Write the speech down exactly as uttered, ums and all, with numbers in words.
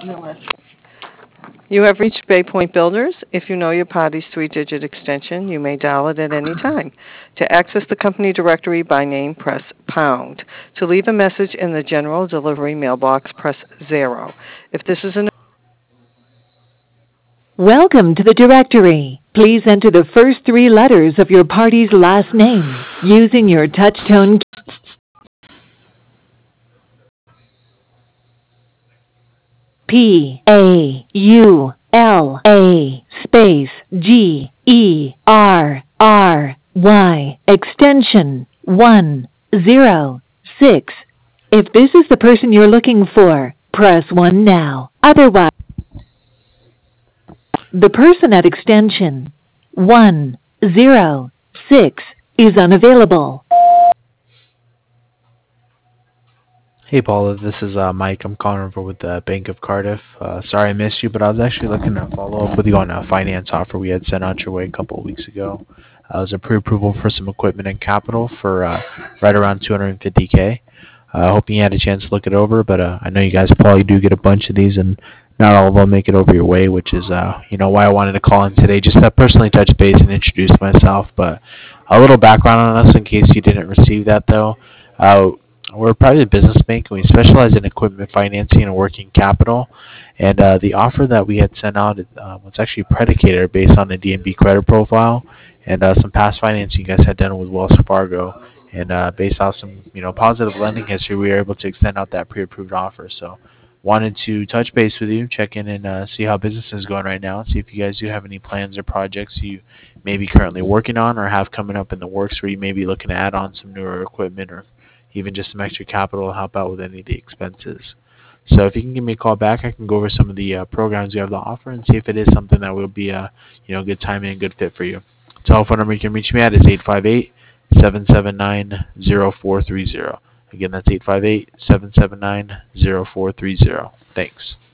You have reached Bay Point Builders. If you know your party's three-digit extension, you may dial it at any time. To access the company directory by name, press pound. To leave a message in the general delivery mailbox, press zero. If this is an Welcome to the directory. Please enter the first three letters of your party's last name using your touch-tone key. P A U L A space G E R R Y extension one zero six. If this is the person you're looking for, press one now. Otherwise, the person at extension one zero six is unavailable. Hey Paula, this is uh, Mike. I'm calling over with the Bank of Cardiff. Uh, sorry I missed you, but I was actually looking to follow up with you on a finance offer we had sent out your way a couple of weeks ago. Uh, it was a pre-approval for some equipment and capital for uh, right around two hundred fifty K. I uh, hope you had a chance to look it over, but uh, I know you guys probably do get a bunch of these, and not all of them make it over your way, which is uh, you know why I wanted to call in today, just to personally touch base and introduce myself. But a little background on us in case you didn't receive that, though. Uh, We're a private business bank, and we specialize in equipment financing and working capital. And uh, the offer that we had sent out uh, was actually predicated based on the D N B credit profile and uh, some past financing you guys had done with Wells Fargo. And uh, based off some you know positive lending history, we were able to extend out that pre-approved offer. So wanted to touch base with you, check in, and uh, see how business is going right now, and see if you guys do have any plans or projects you may be currently working on or have coming up in the works where you may be looking to add on some newer equipment or even just some extra capital to help out with any of the expenses. So if you can give me a call back, I can go over some of the uh, programs we have to offer and see if it is something that will be a you know good timing and good fit for you. Telephone number you can reach me at is eight five eight, seven seven nine, zero four three zero. Again, that's eight five eight, seven seven nine, zero four three zero. Thanks.